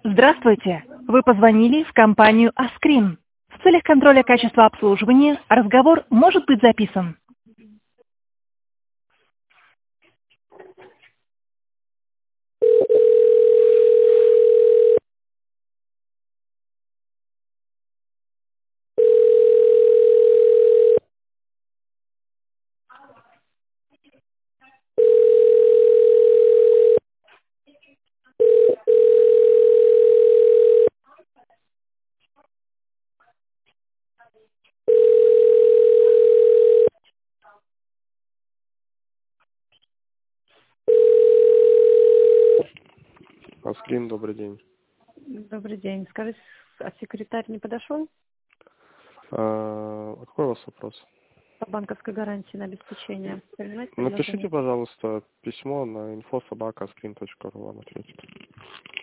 Здравствуйте! Вы позвонили в компанию Askrim. В целях контроля качества обслуживания разговор может быть записан. Аскрин, добрый день. Добрый день. Скажите, а секретарь не подошел Какой у вас вопрос? по банковской гарантии на обеспечение? Принимать Напишите, предложение? пожалуйста, письмо на info@askrin.ru, вам ответит.